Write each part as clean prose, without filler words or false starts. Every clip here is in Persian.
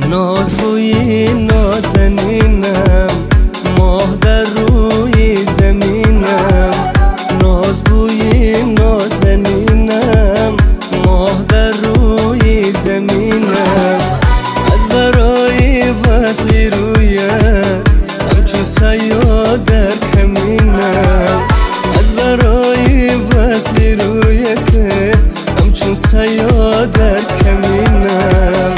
ناز بوی نازنینم، ماه در روی زمینم. ناز بوی نازنینم، ماه در روی زمینم. از برای وصلی رویت همچون صیاد در کمینم. از برای وصلی رویت همچون صیاد در کمینم.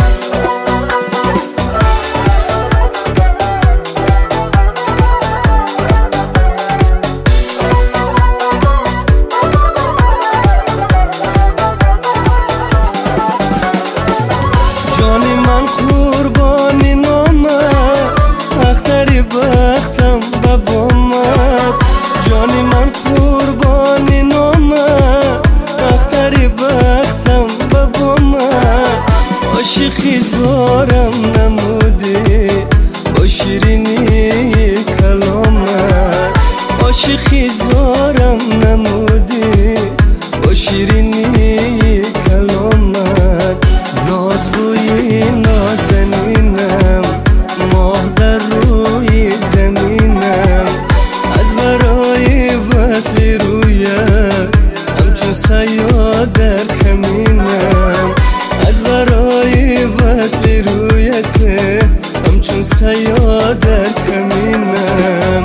جانی من قربانی نامد، اختری بختم ببامد. جانی من قربانی نامد، اختری بختم ببامد. عاشقی زارم نمودی با شیرینی کلامت. عاشقی زارم نمودی با شیرینی کلامت. ناز بوی نازنینم، ماه در روی زمینم. از برای وصلی رویت همچون صیاد در کمینم. از برای وصلی رویت همچون صیاد در کمینم.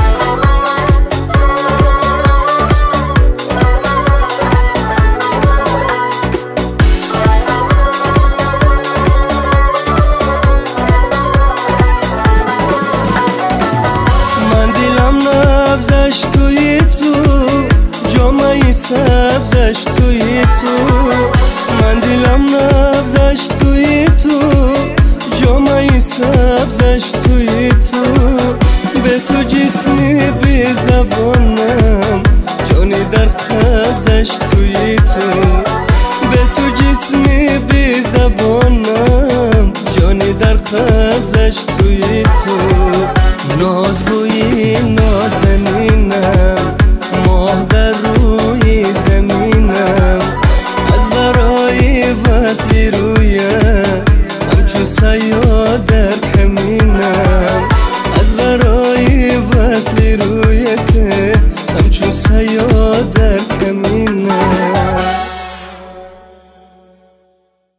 نبزش توی تو، جامعه سبزش توی تو. من دلم نبزش توی تو، جامعه سبزش توی تو. به تو جسمی بی زبانم، جانی در قبضش توی تو. به تو جسمی بی زبانم، جانی در قبضش توی تو. ناز بوی نازنینم، ماه در روی زمینم. از برای وصلی رویت همچون صیاد